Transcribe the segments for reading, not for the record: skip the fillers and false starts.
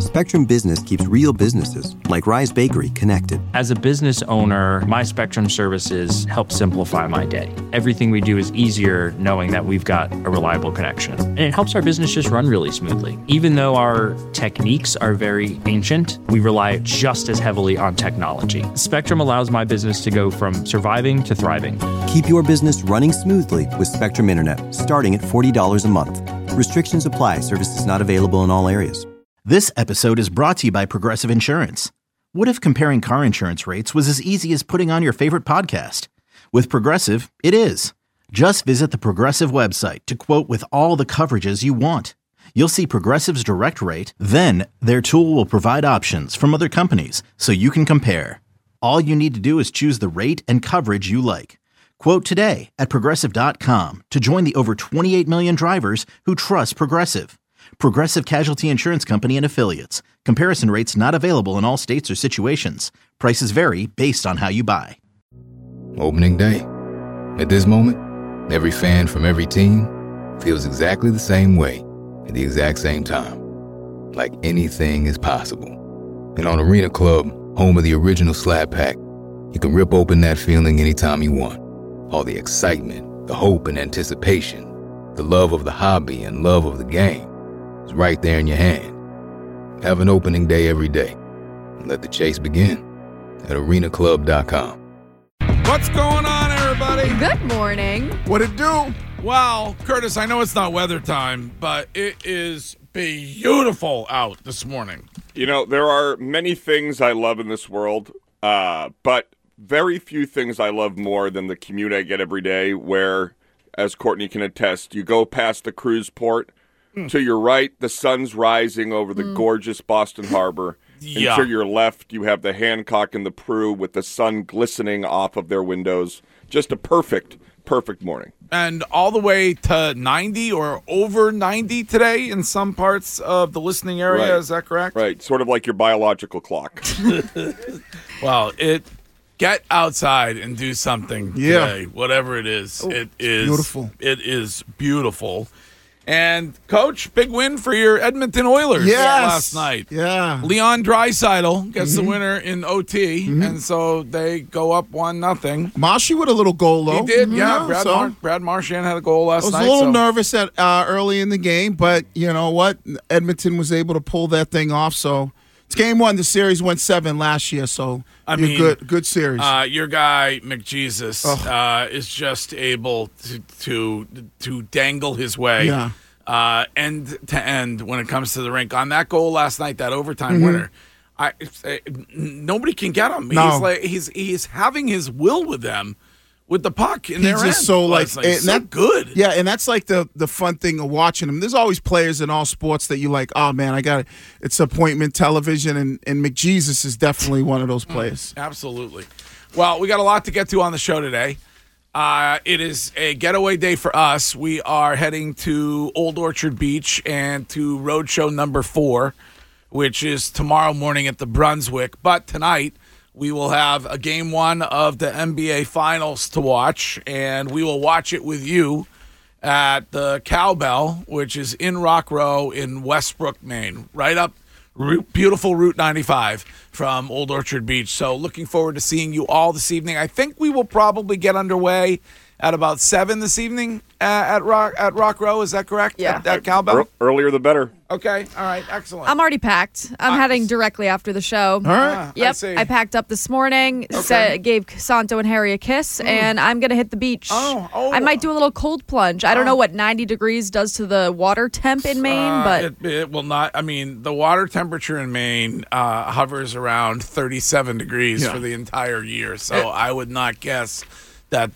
Spectrum Business keeps real businesses, like Rise Bakery, connected. As a business owner, my Spectrum services help simplify my day. Everything we do is easier knowing that we've got a reliable connection. And it helps our business just run really smoothly. Even though our techniques are very ancient, we rely just as heavily on technology. Spectrum allows my business to go from surviving to thriving. Keep your business running smoothly with Spectrum Internet, starting at $40 a month. Restrictions apply. Services not available in all areas. This episode is brought to you by Progressive Insurance. What if comparing car insurance rates was as easy as putting on your favorite podcast? With Progressive, it is. Just visit the Progressive website to quote with all the coverages you want. You'll see Progressive's direct rate, then their tool will provide options from other companies so you can compare. All you need to do is choose the rate and coverage you like. Quote today at Progressive.com to join the over 28 million drivers who trust Progressive. Progressive Casualty Insurance Company and Affiliates. Comparison rates not available in all states or situations. Prices vary based on how you buy. Opening day. At this moment, every fan from every team feels exactly the same way at the exact same time. Like anything is possible. And on Arena Club, home of the original Slab Pack, you can rip open that feeling anytime you want. All the excitement, the hope and anticipation, the love of the hobby and love of the game. It's right there in your hand. Have an opening day every day. And let the chase begin at arenaclub.com. What's going on, everybody? Good morning. What it do? Well, Curtis, I know it's not weather time, but it is beautiful out this morning. You know, there are many things I love in this world, but very few things I love more than the commute I get every day where, as Courtney can attest, you go past the cruise port. To your right, the sun's rising over the gorgeous Boston Harbor. Yeah. And to your left, you have the Hancock and the Prue with the sun glistening off of their windows. Just a perfect morning. And all the way to 90 or over 90 today in some parts of the listening area. Right. Is that correct? Right. Sort of like your biological clock. Well, get outside and do something today, whatever it is. It is beautiful. It is beautiful. And, Coach, big win for your Edmonton Oilers last night. Yeah. Leon Draisaitl gets the winner in OT, and so they go up 1-0. Marshy with a little goal, though. He did, yeah. Brad Marchand had a goal last night. I was a little nervous at early in the game, but you know what? Edmonton was able to pull that thing off, so it's game one. The series went 7 last year, so good series. Your guy McJesus is just able to dangle his way end to end when it comes to the rink. On that goal last night, that overtime winner, nobody can get him. No. He's having his will with them. With the puck in their end. He's just so good. Yeah, and that's like the fun thing of watching him. There's always players in all sports that you like, oh man, it's appointment television, and McJesus is definitely one of those players. Absolutely. Well, we got a lot to get to on the show today. It is a getaway day for us. We are heading to Old Orchard Beach and to Roadshow number 4, which is tomorrow morning at the Brunswick. But tonight, we will have a game 1 of the NBA Finals to watch, and we will watch it with you at the Cowbell, which is in Rock Row in Westbrook, Maine, right up beautiful Route 95 from Old Orchard Beach. So looking forward to seeing you all this evening. I think we will probably get underway at about 7 this evening at Rock Row. Is that correct? Yeah. At Cowbell? Earlier the better. Okay. All right. Excellent. I'm already packed. I'm heading directly after the show. All right. Yep. I packed up this morning, gave Santo and Harry a kiss, and I'm going to hit the beach. I might do a little cold plunge. I don't know what 90 degrees does to the water temp in Maine, but it will not. I mean, the water temperature in Maine hovers around 37 degrees for the entire year, so I would not guess that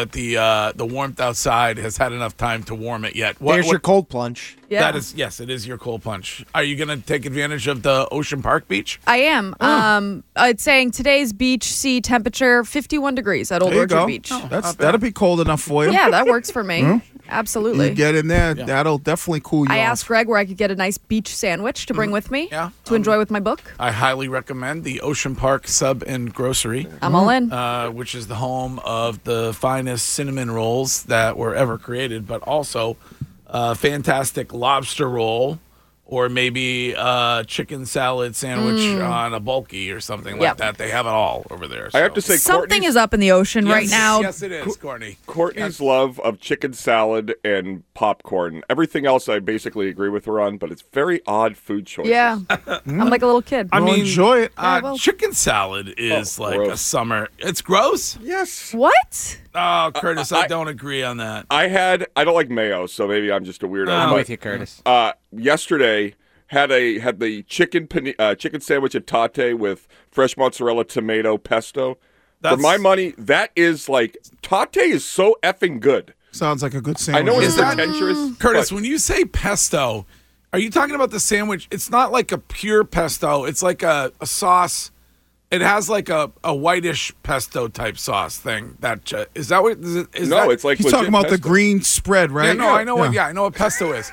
the warmth outside has had enough time to warm it yet. There's your cold plunge. yeah. That is, yes, it is your cold plunge. Are you going to take advantage of the Ocean Park Beach? I am. It's saying today's beach sea temperature 51 degrees at Old There you Orchard go. Beach. That'll be cold enough for you. Yeah, that works for me. Absolutely. You get in there, that'll definitely cool you I off. asked Greg where I could get a nice beach sandwich to bring with me to enjoy with my book. I highly recommend the Ocean Park Sub and Grocery. I'm all in. Which is the home of the finest cinnamon rolls that were ever created, but also a fantastic lobster roll or maybe a chicken salad sandwich on a bulky or something like that. They have it all over there. I have to say, something is up in the ocean right now. Yes, it is, Courtney. Courtney's love of chicken salad and popcorn. Everything else I basically agree with her on, but it's very odd food choices. Yeah, I'm like a little kid. I mean, enjoy it. Chicken salad is like gross. a summer. It's gross. Yes. What? Oh, Curtis, I don't agree on that. I don't like mayo, so maybe I'm just a weirdo. I'm but, with you, Curtis. Yesterday had the chicken sandwich at Tate with fresh mozzarella, tomato, pesto. For my money, that is like Tate is so effing good. Sounds like a good sandwich. I know it's pretentious, Curtis, when you say pesto, are you talking about the sandwich? It's not like a pure pesto. It's like a sauce. It has like a whitish pesto type sauce thing. Is that what? No, it's like he's talking about pesto. the green spread, right? Yeah, no, I know what. Yeah, I know what pesto is.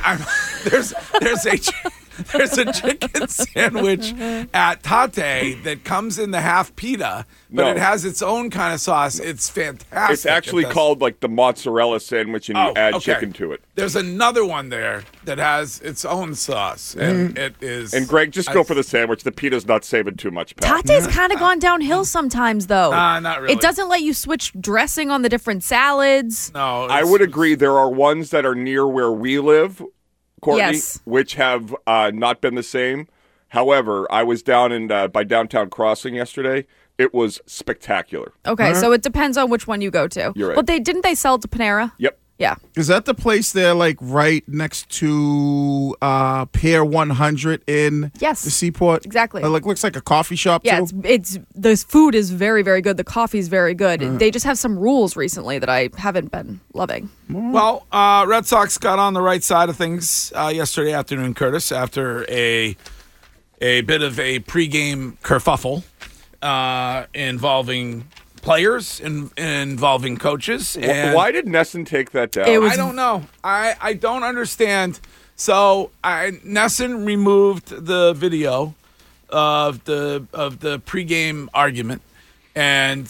There's a chicken sandwich at Tate that comes in the half pita, but it has its own kind of sauce. It's fantastic. It's actually called like the mozzarella sandwich, and you add chicken to it. There's another one there that has its own sauce, and it is. And Greg, just go for the sandwich. The pita's not saving too much, pal. Tate's kind of gone downhill sometimes, though. Not really. It doesn't let you switch dressing on the different salads. No, I would agree. There are ones that are near where we live, Courtney, Yes. which have not been the same. However, I was down by Downtown Crossing yesterday. It was spectacular. Okay, so it depends on which one you go to. You're right. But didn't they sell to Panera? Yep. Yeah. Is that the place there, like right next to Pier 100 in Yes. the Seaport? Exactly. Like looks like a coffee shop Yeah, too. it's the food is very, very good. The coffee is very good. They just have some rules recently that I haven't been loving. Well, Red Sox got on the right side of things yesterday afternoon, Curtis, after a bit of a pregame kerfuffle involving players and involving coaches. And Why did Nesson take that down? I don't know. I don't understand. So Nesson removed the video of the pregame argument, and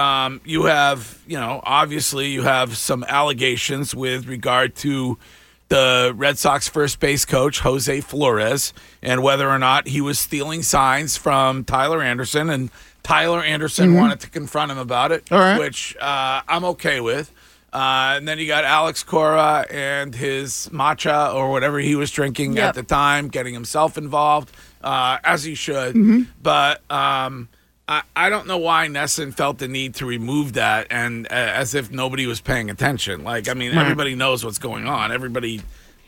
obviously you have some allegations with regard to the Red Sox first base coach, Jose Flores, and whether or not he was stealing signs from Tyler Anderson, and Tyler Anderson wanted to confront him about it, All right. which I'm okay with. And then you got Alex Cora and his matcha or whatever he was drinking at the time, getting himself involved, as he should. But I don't know why Nesson felt the need to remove that, and as if nobody was paying attention. Like, I mean, everybody knows what's going on. Everybody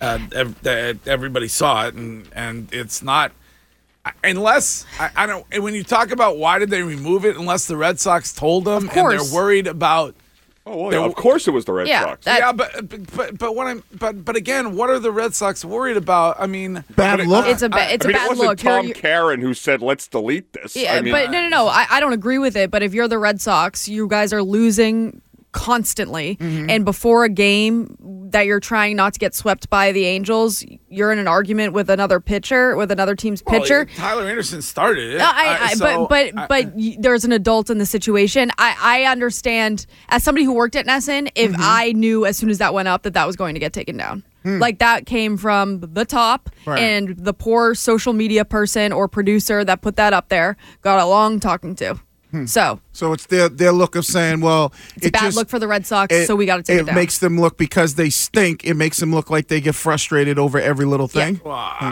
saw it, and it's not. Unless I don't. When you talk about why did they remove it, unless the Red Sox told them, and they're worried about. Oh, well, yeah, of course it was the Red Sox. But again, what are the Red Sox worried about? I mean, Bad look. It's a bad it wasn't look. Tom Karen who said, let's delete this. Yeah, I mean, but no. I don't agree with it. But if you're the Red Sox, you guys are losing constantly, and before a game that you're trying not to get swept by the Angels, you're in an argument with another pitcher, with another team's pitcher. Tyler Anderson started it. But there's an adult in the situation. I understand, as somebody who worked at Nesson, if I knew as soon as that went up that was going to get taken down. Like, that came from the top, and the poor social media person or producer that put that up there got a long talking to. So it's their look of saying, well, it's a bad look for the Red Sox, so we got to take it down. It makes them look, because they stink, it makes them look like they get frustrated over every little thing. Yeah. Well,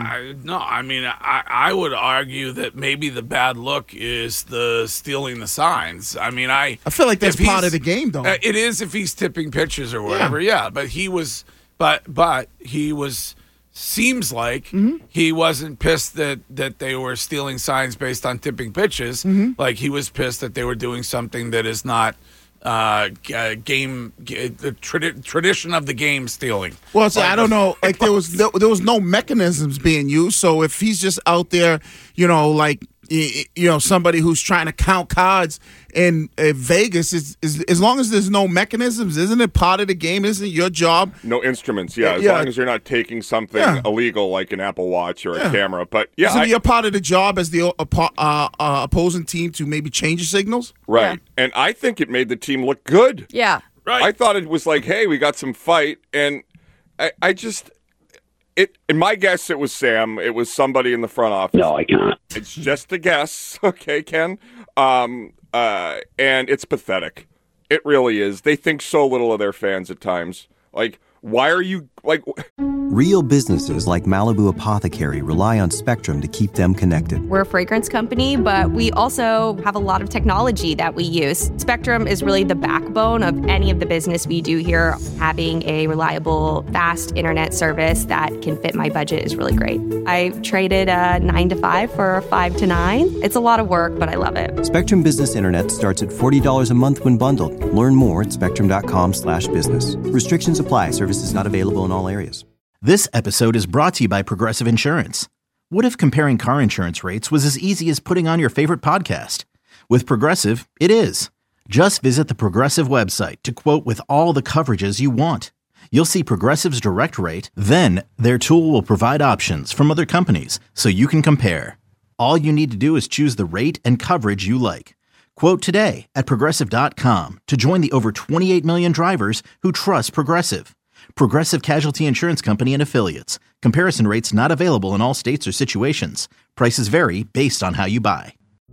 I would argue that maybe the bad look is the stealing the signs. I mean, I feel like that's part of the game, though. It is if he's tipping pitches or whatever, but he was, but he was. Seems like he wasn't pissed that they were stealing signs based on tipping pitches. Like, he was pissed that they were doing something that is not tradition of the game stealing. Well, so I don't know. Like, there was no mechanisms being used. So if he's just out there, somebody who's trying to count cards in Vegas, is as long as there's no mechanisms, isn't it part of the game? Isn't it your job? No instruments, as long as you're not taking something illegal like an Apple Watch or a camera. But isn't it part of the job as the opposing team to maybe change the signals? Right, and I think it made the team look good. Yeah, right. I thought it was like, hey, we got some fight, and I just. In my guess, it was Sam. It was somebody in the front office. No, I can't. It's just a guess, okay, Ken? And it's pathetic. It really is. They think so little of their fans at times. Like, why are you, like... Real businesses like Malibu Apothecary rely on Spectrum to keep them connected. We're a fragrance company, but we also have a lot of technology that we use. Spectrum is really the backbone of any of the business we do here. Having a reliable, fast internet service that can fit my budget is really great. I traded a 9 to 5 for a 5 to 9. It's a lot of work, but I love it. Spectrum Business Internet starts at $40 a month when bundled. Learn more at spectrum.com/business. Restrictions apply. Services not available in all areas. This episode is brought to you by Progressive Insurance. What if comparing car insurance rates was as easy as putting on your favorite podcast? With Progressive, it is. Just visit the Progressive website to quote with all the coverages you want. You'll see Progressive's direct rate, then their tool will provide options from other companies so you can compare. All you need to do is choose the rate and coverage you like. Quote today at Progressive.com to join the over 28 million drivers who trust Progressive. Progressive Casualty Insurance Company and Affiliates. Comparison rates not available in all states or situations. Prices vary based on how you buy.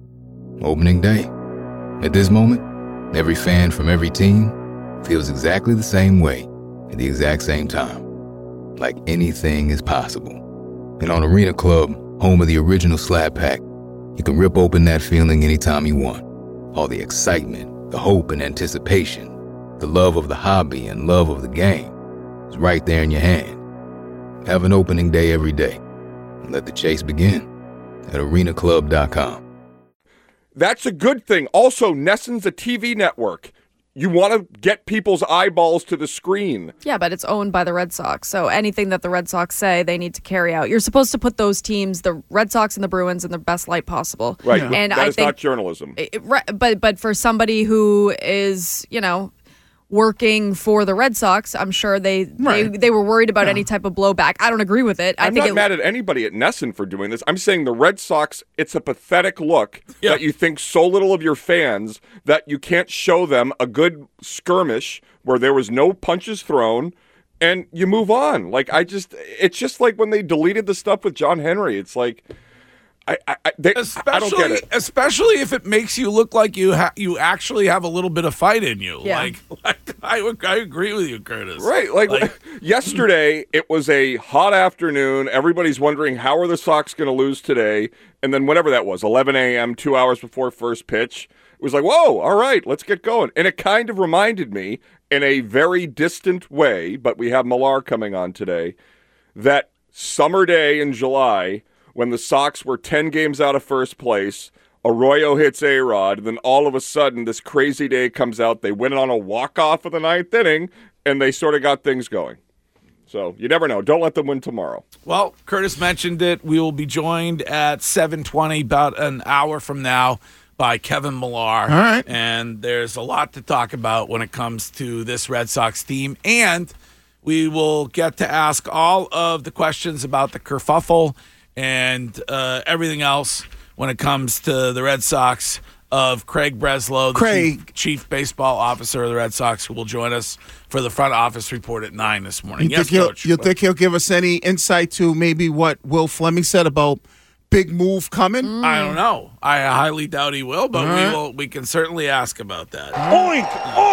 Opening day. At this moment, every fan from every team feels exactly the same way at the exact same time. Like anything is possible. And on Arena Club, home of the original Slab Pack, you can rip open that feeling anytime you want. All the excitement, the hope and anticipation, the love of the hobby and love of the game. It's right there in your hand. Have an opening day every day. And let the chase begin at arenaclub.com. That's a good thing. Also, NESN's a TV network. You want to get people's eyeballs to the screen. Yeah, but it's owned by the Red Sox. So anything that the Red Sox say, they need to carry out. You're supposed to put those teams, the Red Sox and the Bruins, in the best light possible. Right. Yeah. And that is not journalism. But for somebody who is, working for the Red Sox, I'm sure they were worried about any type of blowback. I don't agree with it. I'm not mad at anybody at NESN for doing this. I'm saying the Red Sox, it's a pathetic look that you think so little of your fans that you can't show them a good skirmish where there was no punches thrown and you move on. It's just like when they deleted the stuff with John Henry. It's like... I don't get it. Especially if it makes you look like you actually have a little bit of fight in you. Yeah. I agree with you, Curtis. Right. Yesterday, it was a hot afternoon. Everybody's wondering, how are the Sox going to lose today? And then whatever that was, 11 a.m., 2 hours before first pitch, it was like, whoa, all right, let's get going. And it kind of reminded me, in a very distant way, but we have Millar coming on today, that summer day in July, when the Sox were 10 games out of first place, Arroyo hits A-Rod, and then all of a sudden this crazy day comes out. They win it on a walk-off of the ninth inning, and they sort of got things going. So you never know. Don't let them win tomorrow. Well, Curtis mentioned it. We will be joined at 7:20, about an hour from now, by Kevin Millar. All right. And there's a lot to talk about when it comes to this Red Sox team. And we will get to ask all of the questions about the kerfuffle and everything else when it comes to the Red Sox of Craig Breslow, the chief baseball officer of the Red Sox, who will join us for the front office report at 9 this morning. Yes, Coach. You think he'll give us any insight to maybe what Will Fleming said about big move coming? I don't know. I highly doubt he will, but we can certainly ask about that. Oink!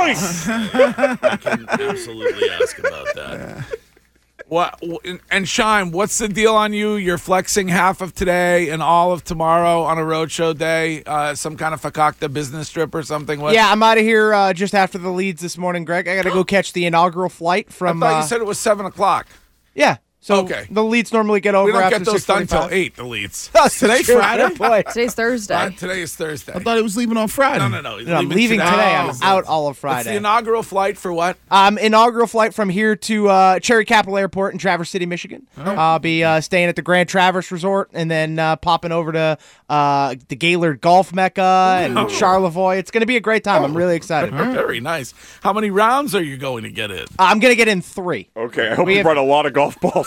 Oink! We can absolutely ask about that. Yeah. What and Shime, what's the deal on you? You're flexing half of today and all of tomorrow on a roadshow day, some kind of fakakta business trip or something? Yeah, I'm out of here just after the Leads this morning, Greg. I got to go catch the inaugural flight from... I thought you said it was 7 o'clock. Yeah. So the Leads normally get over we don't after get those 6:45. done until 8, the Leads. Today Friday? Boy. Today's Thursday. Today is Thursday. I thought he was leaving on Friday. No. I'm leaving today. I'm out all of Friday. It's the inaugural flight for what? Inaugural flight from here to Cherry Capital Airport in Traverse City, Michigan. I'll be staying at the Grand Traverse Resort and then popping over to the Gaylord Golf Mecca and Charlevoix. It's going to be a great time. I'm really excited. Very nice. How many rounds are you going to get in? I'm going to get in 3. Okay, I hope you brought a lot of golf balls.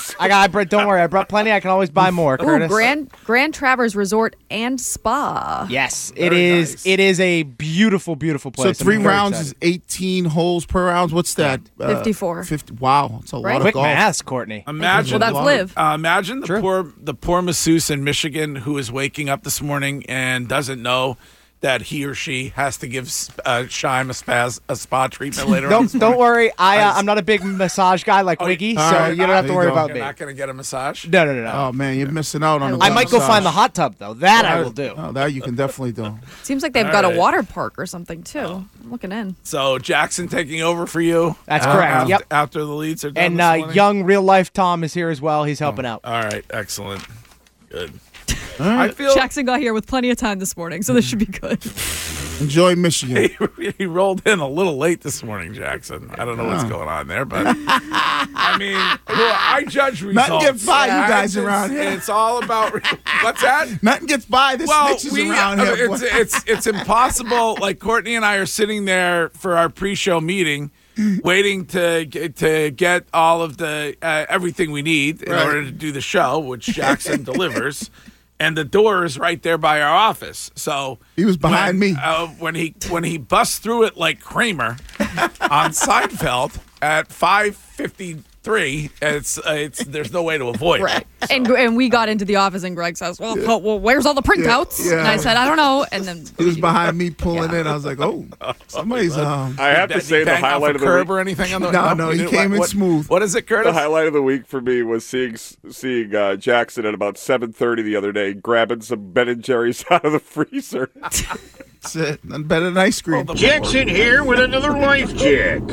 Yes. Don't worry, I brought plenty. I can always buy more, Curtis. Ooh, Grand Traverse Resort and Spa. Yes, Very it is. nice. It is a beautiful, beautiful place. So 3 I'm very rounds excited. is 18 holes per round. What's that? 54. 50. Wow, it's a Right? lot of Quick golf. math, Courtney. Imagine, Well, that's live. Imagine the poor masseuse in Michigan who is waking up this morning and doesn't know that he or she has to give Shime a spa treatment later on. Don't worry. I'm not a big massage guy like Wiggy, so right. you don't have to There worry you go. about You're me. not going to get a massage? No. Oh man, you're missing out on. I I might go find the hot tub though. That I will do. Oh, that you can definitely do. Seems like they've got a water park or something too. I'm looking in. So Jackson taking over for you. That's correct. After, Yep. After the leads are done And this morning? young real life Tom is here as well. He's helping out. All right, excellent. Good. I feel Jackson got here with plenty of time this morning, so this should be good. Enjoy Michigan. he rolled in a little late this morning, Jackson. I don't know what's going on there, but I mean, I judge results. Nothing gets by you guys It's- around here. It's all about what's that? Nothing gets by the snitches around here. boy. it's impossible. Like Courtney and I are sitting there for our pre-show meeting, waiting to get all of the everything we need in Right. order to do the show, which Jackson delivers. And the door is right there by our office. So He was behind me. when he busts through it like Kramer on Seinfeld at 5:53. It's there's no way to avoid it. And we got into the office and Greg says, well, where's all the printouts? Yeah. And I said, I don't know. And then He was behind me pulling in. I was like, oh, somebody's. I have to Did say he the bang off highlight a of the curb week. or anything on the No, he came in smooth. What is it, The Curtis? highlight of the week for me was seeing Jackson at about 7:30 the other day, grabbing some Ben and Jerry's out of the freezer. That's it. Nothing better than ice cream. Jackson here with another life check.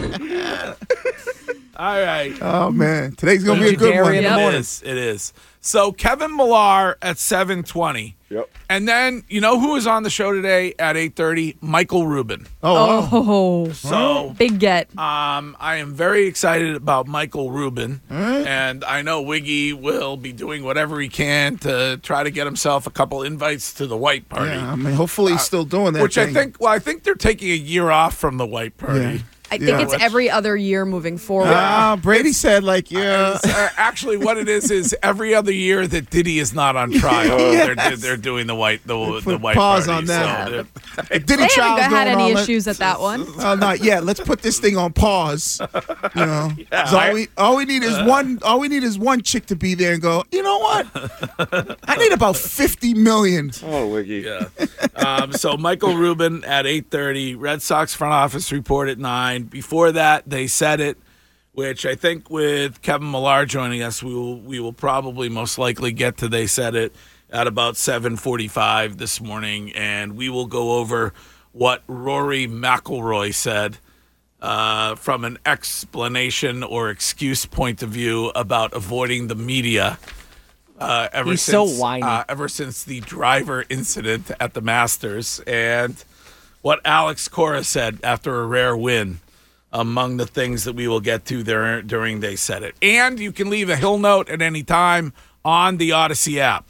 All right. Oh man, today's gonna be a good one. Legendary in the morning. It is. So Kevin Millar at 7:20. Yep. And then you know who is on the show today at 8:30? Michael Rubin. Oh, So big get. I am very excited about Michael Rubin, and I know Wiggy will be doing whatever he can to try to get himself a couple invites to the White Party. Yeah, I mean, hopefully he's still doing that. Which thing. I think they're taking a year off from the White Party. Yeah. I think it's Which- every other year moving forward. Brady said, like, yeah. Actually, what it is every other year that Diddy is not on trial, they're doing the White White pause Party. on that. So Diddy They haven't trial's had going any on. issues at that one. Not yet. Let's put this thing on pause. You know, 'Cause all we need is one. All we need is one chick to be there and go. You know what? I need about 50 million. Oh, Wiggy. Yeah. So Michael Rubin at 8:30, Red Sox front office report at 9. Before that, they said it, which I think with Kevin Millar joining us, we will probably most likely get to they said it at about 7:45 this morning, and we will go over what Rory McIlroy said from an explanation or excuse point of view about avoiding the media. He's so whiny. Ever since the driver incident at the Masters, and what Alex Cora said after a rare win, among the things that we will get to there during They Said It. And you can leave a Hill note at any time on the Odyssey app.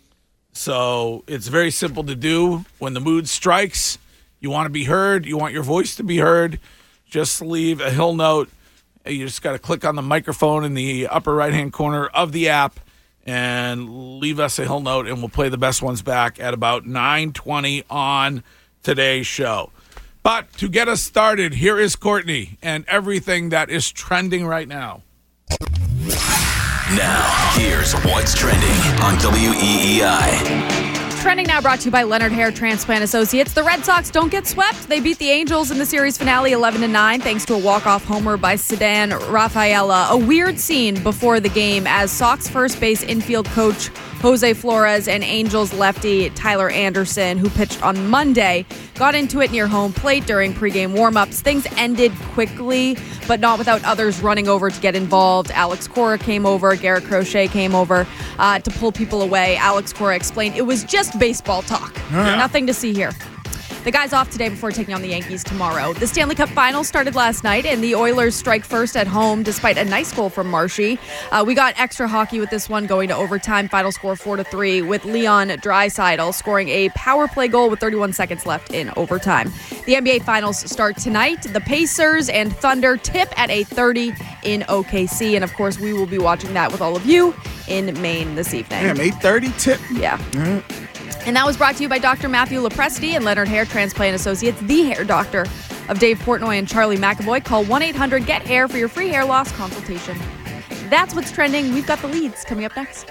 So it's very simple to do. When the mood strikes, you want to be heard, you want your voice to be heard, just leave a Hill note. You just got to click on the microphone in the upper right-hand corner of the app and leave us a Hill note, and we'll play the best ones back at about 9:20 on today's show. But to get us started, here is Courtney and everything that is trending right now. Now, here's what's trending on WEEI. Trending now brought to you by Leonard Hair Transplant Associates. The Red Sox don't get swept. They beat the Angels in the series finale 11-9 thanks to a walk-off homer by Ceddanne Rafaela. A weird scene before the game as Sox first base infield coach Jose Flores and Angels lefty Tyler Anderson, who pitched on Monday, got into it near home plate during pregame warm-ups. Things ended quickly, but not without others running over to get involved. Alex Cora came over, Garrett Crochet came over to pull people away. Alex Cora explained it was just baseball talk. Nothing to see here. The guy's off today before taking on the Yankees tomorrow. The Stanley Cup Finals started last night, and the Oilers strike first at home despite a nice goal from Marshy. We got extra hockey with this one going to overtime. Final score 4-3 with Leon Draisaitl scoring a power play goal with 31 seconds left in overtime. The NBA Finals start tonight. The Pacers and Thunder tip at 8:30 in OKC, and of course we will be watching that with all of you in Maine this evening. Damn, 8:30 tip? Yeah. And that was brought to you by Dr. Matthew Lopresti and Leonard Hair Transplant Associates, the hair doctor of Dave Portnoy and Charlie McAvoy. Call 1-800-GET-HAIR for your free hair loss consultation. That's what's trending. We've got the leads coming up next.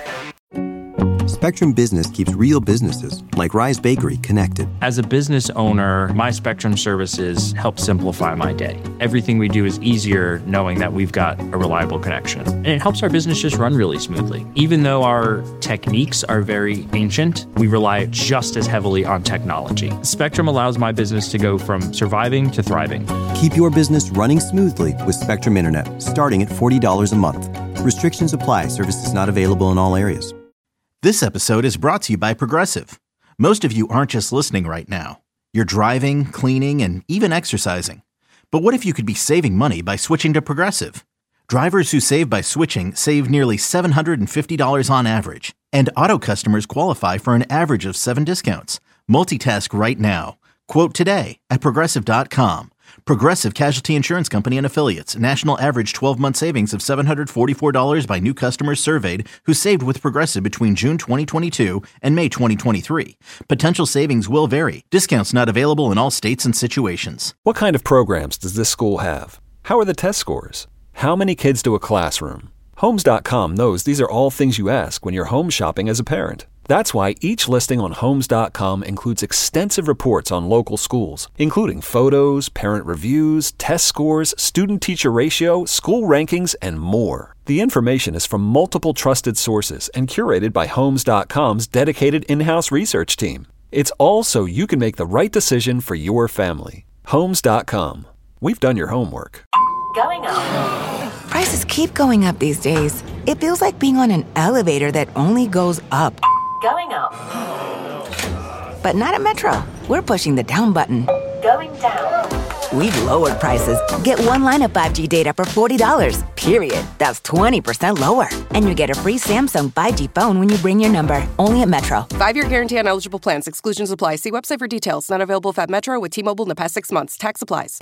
Spectrum Business keeps real businesses, like Rise Bakery, connected. As a business owner, my Spectrum services help simplify my day. Everything we do is easier knowing that we've got a reliable connection. And it helps our business just run really smoothly. Even though our techniques are very ancient, we rely just as heavily on technology. Spectrum allows my business to go from surviving to thriving. Keep your business running smoothly with Spectrum Internet, starting at $40 a month. Restrictions apply. Services not available in all areas. This episode is brought to you by Progressive. Most of you aren't just listening right now. You're driving, cleaning, and even exercising. But what if you could be saving money by switching to Progressive? Drivers who save by switching save nearly $750 on average. And auto customers qualify for an average of 7 discounts. Multitask right now. Quote today at Progressive.com. Progressive Casualty Insurance Company and Affiliates. National average 12-month savings of $744 by new customers surveyed who saved with Progressive between June 2022 and May 2023. Potential savings will vary. Discounts not available in all states and situations. What kind of programs does this school have? How are the test scores? How many kids do a classroom? Homes.com knows these are all things you ask when you're home shopping as a parent. That's why each listing on Homes.com includes extensive reports on local schools, including photos, parent reviews, test scores, student-teacher ratio, school rankings, and more. The information is from multiple trusted sources and curated by Homes.com's dedicated in-house research team. It's all so you can make the right decision for your family. Homes.com. We've done your homework. Going up. Prices keep going up these days. It feels like being on an elevator that only goes up. Going up. But not at Metro. We're pushing the down button. Going down. We've lowered prices. Get one line of 5G data for $40, period. That's 20% lower. And you get a free Samsung 5G phone when you bring your number. Only at Metro. 5-year guarantee on eligible plans. Exclusions apply. See website for details. Not available at Metro with T-Mobile in the past 6 months. Tax applies.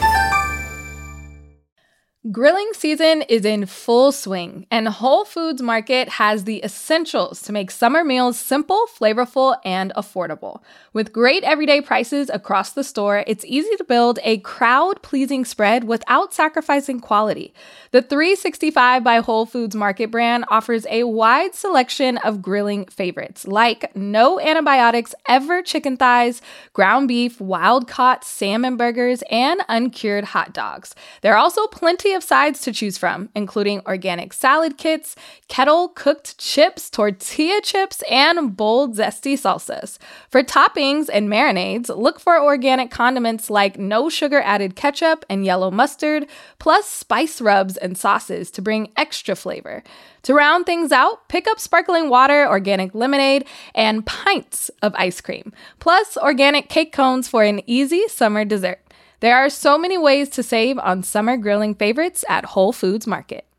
Grilling season is in full swing, and Whole Foods Market has the essentials to make summer meals simple, flavorful, and affordable. With great everyday prices across the store, it's easy to build a crowd-pleasing spread without sacrificing quality. The 365 by Whole Foods Market brand offers a wide selection of grilling favorites, like no antibiotics ever chicken thighs, ground beef, wild-caught salmon burgers, and uncured hot dogs. There are also plenty of sides to choose from, including organic salad kits, kettle-cooked chips, tortilla chips, and bold, zesty salsas. For toppings and marinades, look for organic condiments like no sugar-added ketchup and yellow mustard, plus spice rubs and sauces to bring extra flavor. To round things out, pick up sparkling water, organic lemonade, and pints of ice cream, plus organic cake cones for an easy summer dessert. There are so many ways to save on summer grilling favorites at Whole Foods Market.